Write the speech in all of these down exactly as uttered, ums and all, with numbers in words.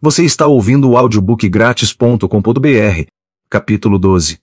Você está ouvindo o audiobook grátis ponto com ponto br, capítulo doze.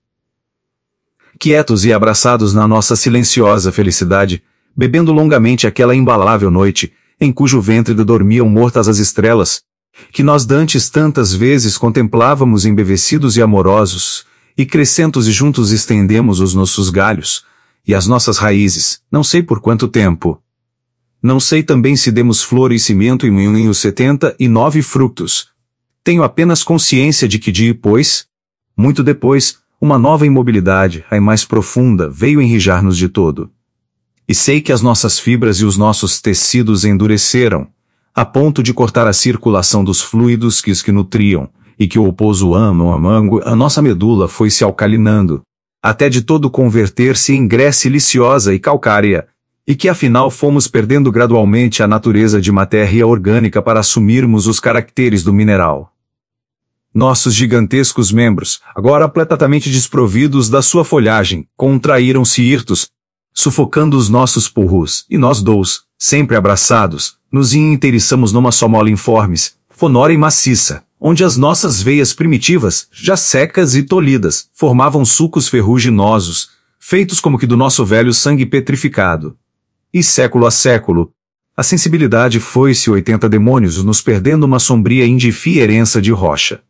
Quietos e abraçados na nossa silenciosa felicidade, bebendo longamente aquela imbalável noite, em cujo ventre dormiam mortas as estrelas, que nós dantes tantas vezes contemplávamos embevecidos e amorosos, e crescentos e juntos estendemos os nossos galhos, e as nossas raízes, não sei por quanto tempo. Não sei também se demos flor e cimento em mil setenta e nove frutos. Tenho apenas consciência de que depois, muito depois, uma nova imobilidade, a mais profunda, veio enrijar-nos de todo. E sei que as nossas fibras e os nossos tecidos endureceram, a ponto de cortar a circulação dos fluidos que os que nutriam, e que o oposo amo a mango, a nossa medula foi se alcalinando, até de todo converter-se em grés siliciosa e calcárea, e que afinal fomos perdendo gradualmente a natureza de matéria orgânica para assumirmos os caracteres do mineral. Nossos gigantescos membros, agora completamente desprovidos da sua folhagem, contraíram-se hirtos, sufocando os nossos pulros, e nós dous, sempre abraçados, nos inteiriçamos numa só mola informes, fonora e maciça, onde as nossas veias primitivas, já secas e tolhidas, formavam sucos ferruginosos, feitos como que do nosso velho sangue petrificado. E século a século, a sensibilidade foi-se oitenta demônios nos perdendo uma sombria indiferença de rocha.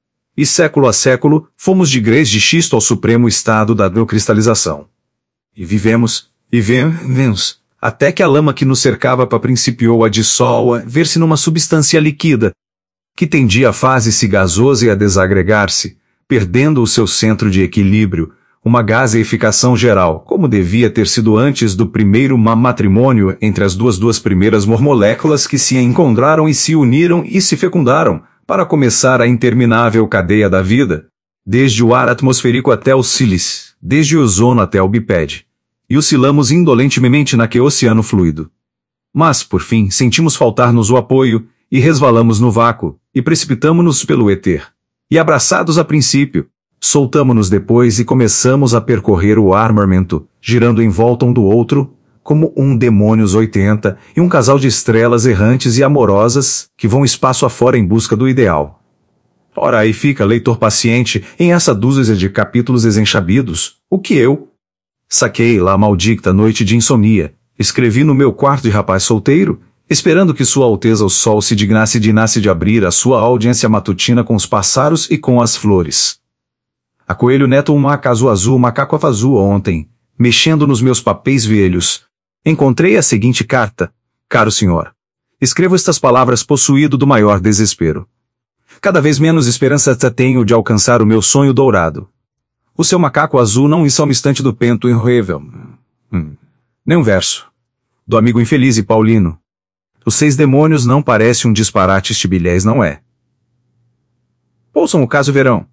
E século a século, fomos de grés de xisto ao supremo estado da neocristalização. E vivemos, e vivemos, até que a lama que nos cercava para principiou a dissol a ver-se numa substância líquida, que tendia a fase-se gasosa e a desagregar-se, perdendo o seu centro de equilíbrio, uma gaseificação geral, como devia ter sido antes do primeiro matrimônio entre as duas duas primeiras moléculas que se encontraram e se uniram e se fecundaram, para começar a interminável cadeia da vida, desde o ar atmosférico até o sílice, desde o ozono até o bipede, e oscilamos indolentemente naquele oceano fluido. Mas, por fim, sentimos faltar-nos o apoio, e resvalamos no vácuo, e precipitamo-nos pelo éter. E abraçados a princípio, soltamo-nos depois e começamos a percorrer o armamento, girando em volta um do outro, como um demônios oitenta e um casal de estrelas errantes e amorosas, que vão espaço afora em busca do ideal. Ora aí fica, leitor paciente, em essa dúzia de capítulos desenchabidos, o que eu saquei lá a maldita noite de insomnia, escrevi no meu quarto de rapaz solteiro, esperando que Sua Alteza o Sol se dignasse dignasse de abrir a sua audiência matutina com os pássaros e com as flores. A coelho neto um macaco azul, macaco azul ontem, mexendo nos meus papéis velhos, encontrei a seguinte carta. Caro senhor, escrevo estas palavras possuído do maior desespero. Cada vez menos esperança tenho de alcançar o meu sonho dourado. O seu macaco azul não está um instante do pento enrevel. Hum. Nem um verso. Do amigo infeliz e paulino. Os seis demônios não parece um disparate estibilhés, não é? Ouçam o caso verão.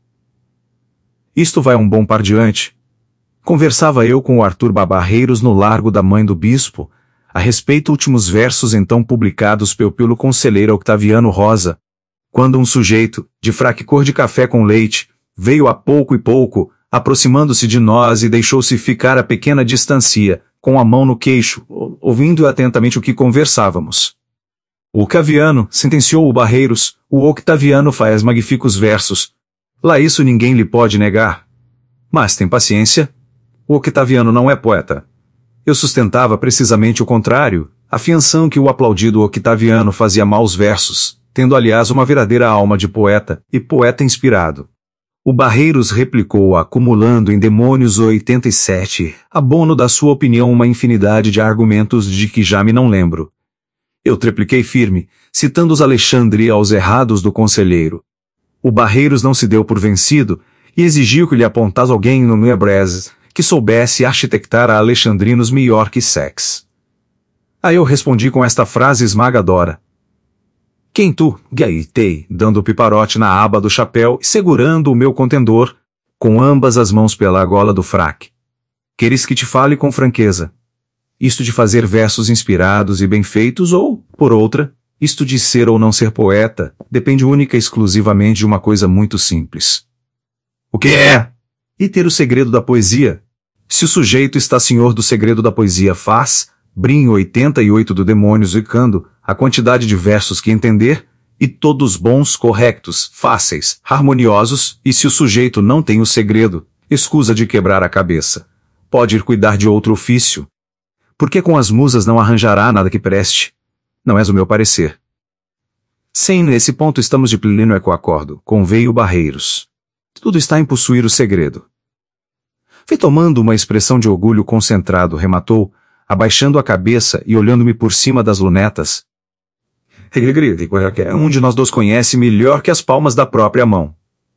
Isto vai um bom par diante. Conversava eu com o Arthur Barreiros no largo da mãe do bispo, a respeito últimos versos então publicados pelo, pelo conselheiro Octaviano Rosa, quando um sujeito, de fraque cor de café com leite, veio a pouco e pouco, aproximando-se de nós e deixou-se ficar a pequena distância, com a mão no queixo, ouvindo atentamente o que conversávamos. O Octaviano, sentenciou o Barreiros, o Octaviano faz magníficos versos. Lá isso ninguém lhe pode negar. Mas tem paciência. O Octaviano não é poeta. Eu sustentava precisamente o contrário, afiançando que o aplaudido Octaviano fazia maus versos, tendo aliás uma verdadeira alma de poeta, e poeta inspirado. O Barreiros replicou acumulando em demônios oitenta e sete, abono da sua opinião uma infinidade de argumentos de que já me não lembro. Eu tripliquei firme, citando os Alexandre aos errados do conselheiro. O Barreiros não se deu por vencido, e exigiu que lhe apontasse alguém no Nuebrez, que soubesse arquitectar a alexandrinos melhor que Sex. Aí eu respondi com esta frase esmagadora. Quem tu, gaitei, dando o piparote na aba do chapéu e segurando o meu contendor, com ambas as mãos pela gola do fraque. Queres que te fale com franqueza? Isto de fazer versos inspirados e bem feitos ou, por outra, isto de ser ou não ser poeta, depende única e exclusivamente de uma coisa muito simples. O que é? E ter o segredo da poesia. Se o sujeito está senhor do segredo da poesia faz, brinho oitenta e oito do demônio zicando, a quantidade de versos que entender, e todos bons, corretos, fáceis, harmoniosos, e se o sujeito não tem o segredo, escusa de quebrar a cabeça. Pode ir cuidar de outro ofício. Porque com as musas não arranjará nada que preste. Não és o meu parecer. Sim, nesse ponto estamos de pleno ecoacordo, conveio Barreiros. Tudo está em possuir o segredo. Fei tomando uma expressão de orgulho concentrado, rematou, abaixando a cabeça e olhando-me por cima das lunetas. Um de nós dois conhece melhor que as palmas da própria mão.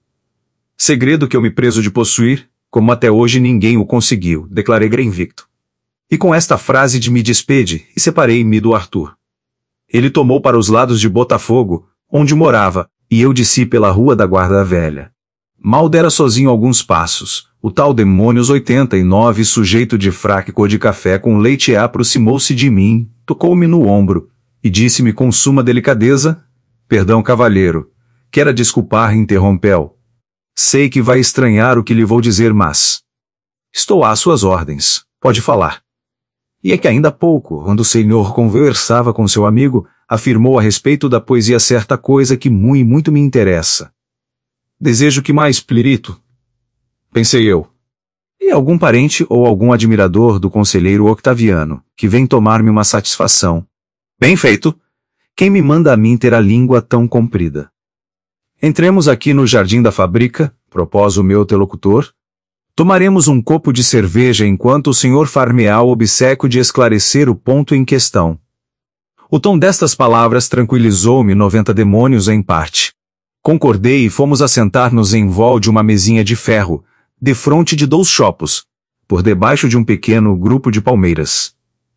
Segredo que eu me preso de possuir, como até hoje ninguém o conseguiu, declarei invicto. E com esta frase de me despede, e separei-me do Arthur. Ele tomou para os lados de Botafogo, onde morava, e eu desci pela rua da Guarda Velha. Mal dera sozinho alguns passos, o tal Demônios oitenta e nove, sujeito de fraque cor de café com leite, aproximou-se de mim, tocou-me no ombro, e disse-me com suma delicadeza, perdão, cavalheiro, quero desculpar, interrompeu. Sei que vai estranhar o que lhe vou dizer, mas... Estou às suas ordens, pode falar. E é que ainda há pouco, quando o senhor conversava com seu amigo, afirmou a respeito da poesia certa coisa que muito, muito me interessa. Desejo que mais, Plirito? Pensei eu. E algum parente ou algum admirador do conselheiro Octaviano, que vem tomar-me uma satisfação. Bem feito. Quem me manda a mim ter a língua tão comprida? Entremos aqui no jardim da fábrica, propôs o meu interlocutor. Tomaremos um copo de cerveja enquanto o senhor far-me-á o obséquio de esclarecer o ponto em questão. O tom destas palavras tranquilizou-me noventa demônios em parte. Concordei e fomos assentar-nos em vol de uma mesinha de ferro, defronte de dois chopos, por debaixo de um pequeno grupo de palmeiras.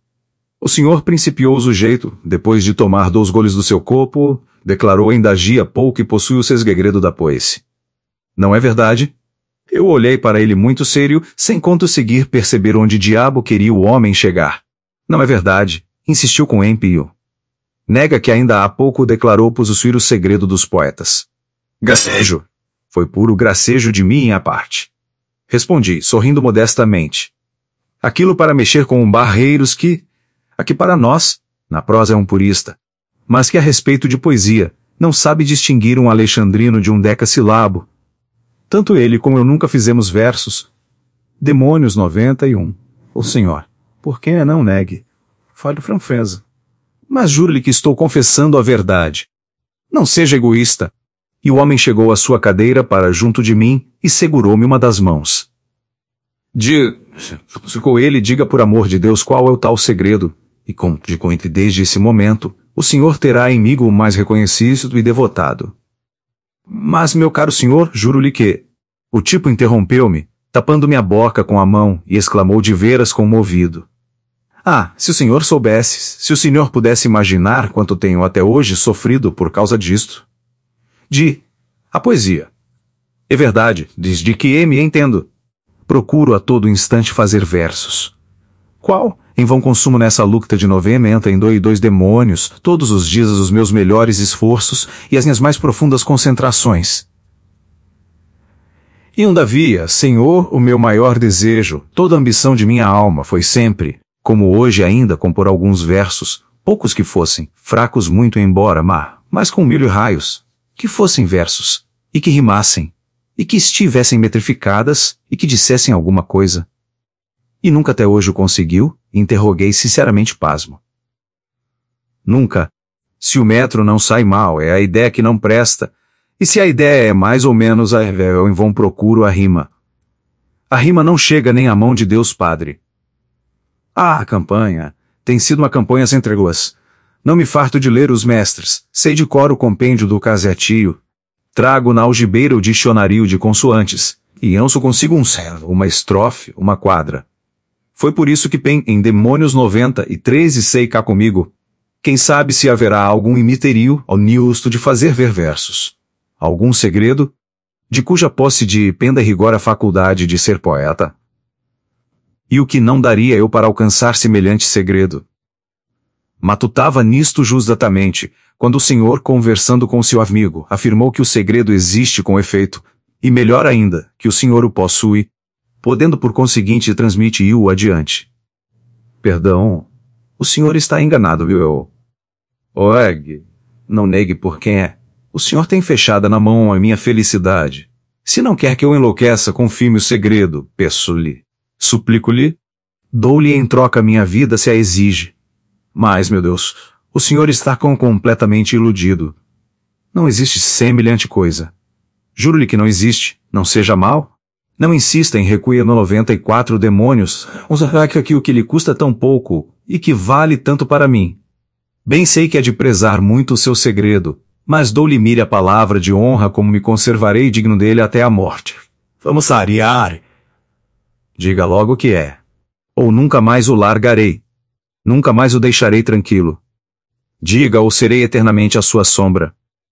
O senhor principiou o sujeito, depois de tomar dois goles do seu copo, declarou ainda agia pouco e possui o segredo da poesia. Não é verdade? Eu olhei para ele muito sério, sem conseguir perceber onde diabo queria o homem chegar. Não é verdade, insistiu com empio. Nega que ainda há pouco declarou possuir o segredo dos poetas. Gracejo. Foi puro gracejo de minha parte. Respondi, sorrindo modestamente. Aquilo para mexer com um Barreiros que, aqui para nós, na prosa é um purista, mas que a respeito de poesia, não sabe distinguir um alexandrino de um decassílabo. Tanto ele como eu nunca fizemos versos. Demônios noventa e um. Ô senhor, por que não negue? Fale franfeza. Mas juro-lhe que estou confessando a verdade. Não seja egoísta. E o homem chegou à sua cadeira para junto de mim e segurou-me uma das mãos. Diga, ficou ele, diga por amor de Deus qual é o tal segredo, e com, de conte desde esse momento, o senhor terá em mim o mais reconhecido e devotado. Mas, meu caro senhor, juro-lhe que... O tipo interrompeu-me, tapando-me a boca com a mão, e exclamou de veras comovido. Ah, se o senhor soubesse, se o senhor pudesse imaginar quanto tenho até hoje sofrido por causa disto. De... a poesia. É verdade, desde que me entendo. Procuro a todo instante fazer versos. Qual? Em vão consumo nessa luta de noventa em dois, dois demônios, todos os dias os meus melhores esforços e as minhas mais profundas concentrações. E todavia, Senhor, o meu maior desejo, toda a ambição de minha alma foi sempre, como hoje ainda, compor alguns versos, poucos que fossem, fracos muito embora, mas, mas com mil raios, que fossem versos, e que rimassem, e que estivessem metrificadas, e que dissessem alguma coisa. E nunca até hoje o conseguiu? Interroguei sinceramente pasmo. Nunca. Se o metro não sai mal, é a ideia que não presta, e se a ideia é mais ou menos a eu em vão procuro a rima. A rima não chega nem à mão de Deus Padre. Ah, a campanha. Tem sido uma campanha sem tréguas. Não me farto de ler os mestres, sei de cor o compêndio do Casatio. Trago na algibeira o dicionário de consoantes, e anso consigo um servo, uma estrofe, uma quadra. Foi por isso que pen em Demônios noventa e três e sei cá comigo. Quem sabe se haverá algum imiterio ao niusto de fazer ver versos. Algum segredo? De cuja posse de penda rigor a faculdade de ser poeta? E o que não daria eu para alcançar semelhante segredo? Matutava nisto justamente, quando o senhor, conversando com seu amigo, afirmou que o segredo existe com efeito, e melhor ainda, que o senhor o possui, podendo por conseguinte transmitir-o adiante. Perdão, o senhor está enganado, viu? Oeg, Não negue por quem é. O senhor tem fechada na mão a minha felicidade. Se não quer que eu enlouqueça, confirme o segredo, peço-lhe. Suplico-lhe. Dou-lhe em troca minha vida se a exige. Mas, meu Deus, o senhor está com completamente iludido. Não existe semelhante coisa. Juro-lhe que não existe. Não seja mal. Não insista em recuir no noventa e quatro demônios, usar aquilo que lhe custa tão pouco e que vale tanto para mim. Bem sei que é de prezar muito o seu segredo, mas dou-lhe mire a palavra de honra como me conservarei digno dele até a morte. Vamos sarear. Diga logo o que é. Ou nunca mais o largarei. Nunca mais o deixarei tranquilo. Diga ou serei eternamente a sua sombra.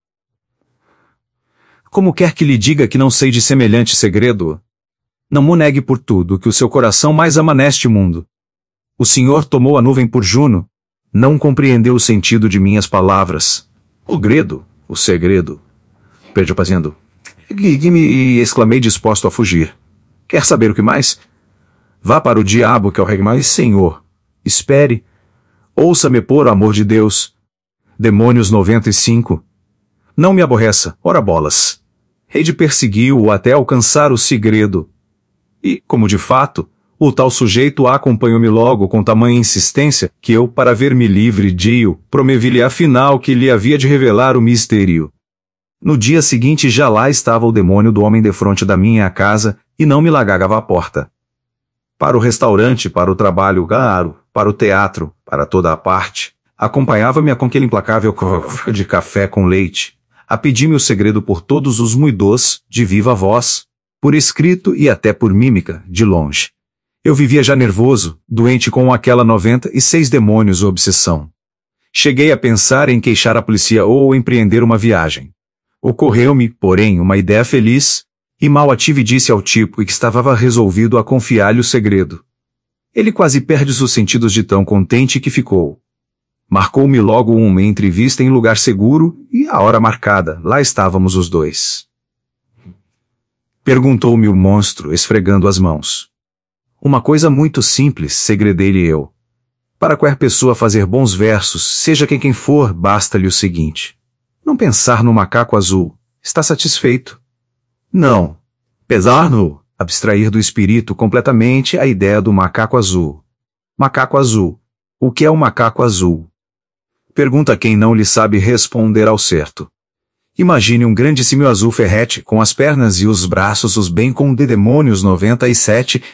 Como quer que lhe diga que não sei de semelhante segredo? Não mo negue por tudo que o seu coração mais ama neste mundo. O senhor tomou a nuvem por Juno. Não compreendeu o sentido de minhas palavras. O gredo, o segredo. Perdi o fazendo. Guigue-me e exclamei disposto a fugir. Quer saber o que mais? Vá para o diabo que é o rei mais senhor. Espere. Ouça-me por amor de Deus. Demônios noventa e cinco. Não me aborreça, ora bolas. Hei de persegui-o até alcançar o segredo. E, como de fato, o tal sujeito acompanhou-me logo com tamanha insistência que eu, para ver-me livre de-o, promevi-lhe afinal que lhe havia de revelar o mistério. No dia seguinte já lá estava o demônio do homem defronte da minha casa e não me largava a porta. Para o restaurante, para o trabalho garo, para o teatro, para toda a parte, acompanhava-me com aquele implacável copo de café com leite, a pedir-me o segredo por todos os muidos, de viva voz, por escrito e até por mímica, de longe. Eu vivia já nervoso, doente com aquela noventa e seis demônios obsessão. Cheguei a pensar em queixar a polícia ou empreender uma viagem. Ocorreu-me, porém, uma ideia feliz, e mal a tive disse ao tipo que estava resolvido a confiar-lhe o segredo. Ele quase perde os sentidos de tão contente que ficou. Marcou-me logo uma entrevista em lugar seguro, e a hora marcada, lá estávamos os dois. Perguntou-me o monstro, esfregando as mãos. Uma coisa muito simples, segredei-lhe eu. Para qualquer pessoa fazer bons versos, seja quem quem for, basta-lhe o seguinte. Não pensar no macaco azul. Está satisfeito? Não. Pesar no, abstrair do espírito completamente a ideia do macaco azul. Macaco azul. O que é o macaco azul? Pergunta quem não lhe sabe responder ao certo. Imagine um grande símio azul ferrete, com as pernas e os braços os bem com de demônios noventa e sete,